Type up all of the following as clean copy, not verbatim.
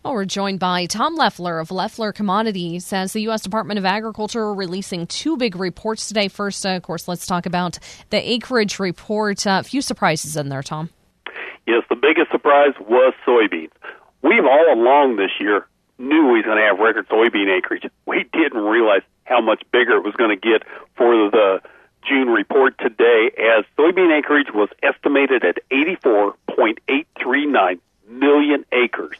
Well, we're joined by Tom Leffler of Leffler Commodities. Says the U.S. Department of Agriculture releasing two big reports today. First, of course, let's talk about the acreage report. A few surprises in there, Tom. Yes, the biggest surprise was soybeans. We've all along this year knew we was going to have record soybean acreage. We didn't realize how much bigger it was going to get for the June report today, as soybean acreage was estimated at 84.839 million acres.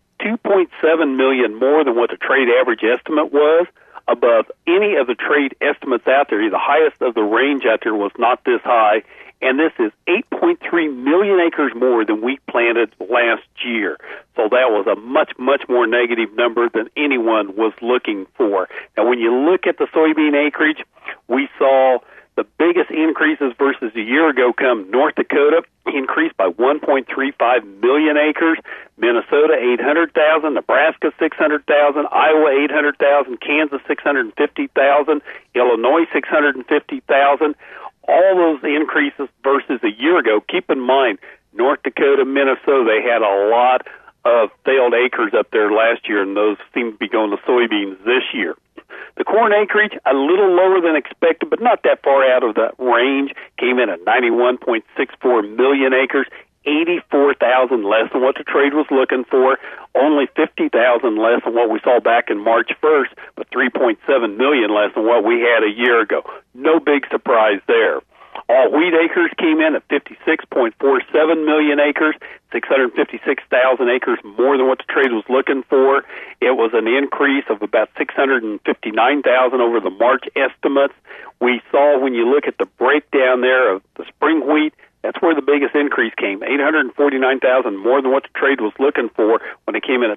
2.7 million more than what the trade average estimate was, above any of the trade estimates out there. The highest of the range out there was not this high, and this is 8.3 million acres more than we planted last year. So that was a much, much more negative number than anyone was looking for. Now, when you look at the soybean acreage, we saw the biggest increases versus a year ago come North Dakota, increased by 1.35 million acres, Minnesota 800,000, Nebraska 600,000, Iowa 800,000, Kansas 650,000, Illinois 650,000. All those increases versus a year ago. Keep in mind, North Dakota, Minnesota, they had a lot of failed acres up there last year, and those seem to be going to soybeans this year. The corn acreage, a little lower than expected, but not that far out of the range, came in at 91.64 million acres, 84,000 less than what the trade was looking for, only 50,000 less than what we saw back in March 1st, but 3.7 million less than what we had a year ago. No big surprise there. All wheat acres came in at 56.47 million acres, 656,000 acres more than what the trade was looking for. It was an increase of about 659,000 over the March estimates. We saw, when you look at the breakdown there of the spring wheat, that's where the biggest increase came, 849,000 more than what the trade was looking for when it came in at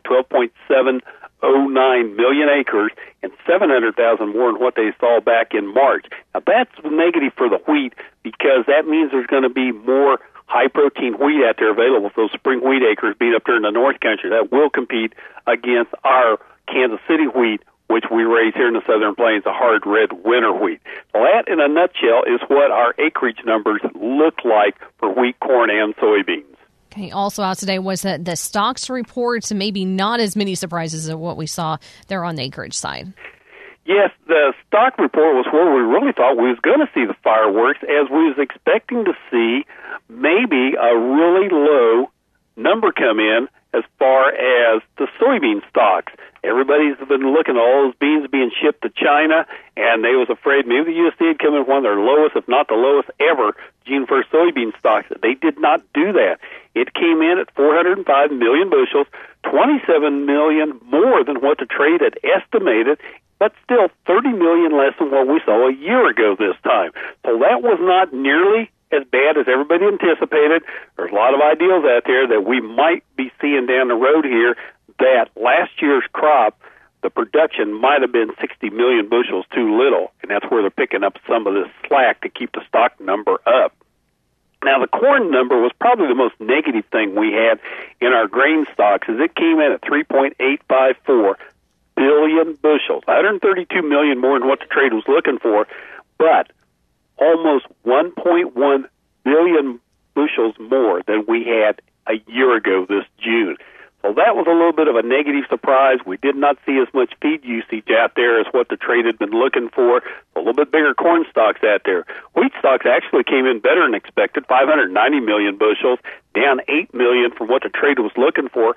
12.709 million acres and 700,000 more than what they saw back in March. Now, that's negative for the wheat because that means there's going to be more high-protein wheat out there available, so spring wheat acres being up there in the North Country. That will compete against our Kansas City wheat, which we raise here in the Southern Plains, a hard red winter wheat. So that, in a nutshell, is what our acreage numbers look like for wheat, corn, and soybeans. Okay, also out today was the stocks report, maybe not as many surprises as what we saw there on the acreage side. Yes, the stock report was where we really thought we was going to see the fireworks, as we was expecting to see maybe a really low number come in as far as the soybean stocks. Everybody's been looking at all those beans being shipped to China, and they was afraid maybe the USDA would come in one of their lowest, if not the lowest ever, June 1st soybean stocks. They did not do that. It came in at 405 million bushels, 27 million more than what the trade had estimated, but still 30 million less than what we saw a year ago this time. So that was not nearly as bad as everybody anticipated. There's a lot of ideas out there that we might be seeing down the road here that last year's crop, the production might have been 60 million bushels too little, and that's where they're picking up some of this slack to keep the stock number up. Now, the corn number was probably the most negative thing we had in our grain stocks, as it came in at 3.854 billion bushels, 132 million more than what the trade was looking for, but almost 1.1 billion bushels more than we had a year ago this June. So that was a little bit of a negative surprise. We did not see as much feed usage out there as what the trade had been looking for. A little bit bigger corn stocks out there. Wheat stocks actually came in better than expected, 590 million bushels, down 8 million from what the trade was looking for,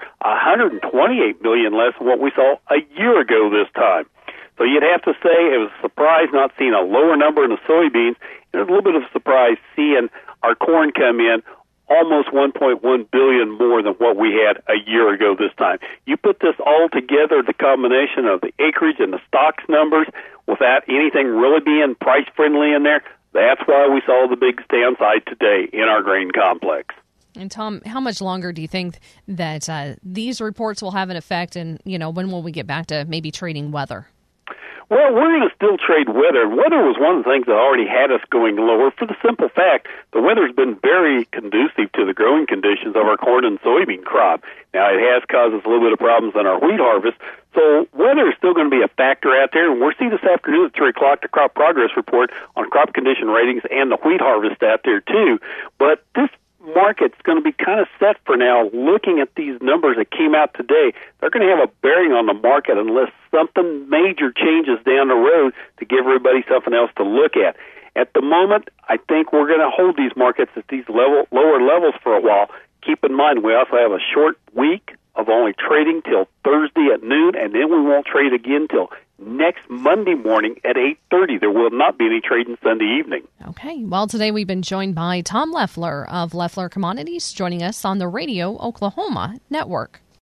128 million less than what we saw a year ago this time. So you'd have to say it was a surprise not seeing a lower number in the soybeans, and a little bit of a surprise seeing our corn come in almost 1.1 billion more than what we had a year ago this time. You put this all together, the combination of the acreage and the stocks numbers, without anything really being price-friendly in there, that's why we saw the big downside today in our grain complex. And Tom, how much longer do you think that these reports will have an effect, and when will we get back to maybe trading weather? Well, we're going to still trade weather. Weather was one of the things that already had us going lower for the simple fact the weather's been very conducive to the growing conditions of our corn and soybean crop. Now, it has caused us a little bit of problems on our wheat harvest, so weather is still going to be a factor out there. And we'll see this afternoon at 3 o'clock the crop progress report on crop condition ratings and the wheat harvest out there, too. But this market's going to be kind of set for now. Looking at these numbers that came out today, they're going to have a bearing on the market unless something major changes down the road to give everybody something else to look at. At the moment, I think we're going to hold these markets at these lower levels for a while. Keep in mind, we also have a short week of only trading till Thursday at noon, and then we won't trade again till next Monday morning at 8:30. There will not be any trading Sunday evening. Okay. Well, today we've been joined by Tom Leffler of Leffler Commodities, joining us on the Radio Oklahoma Network.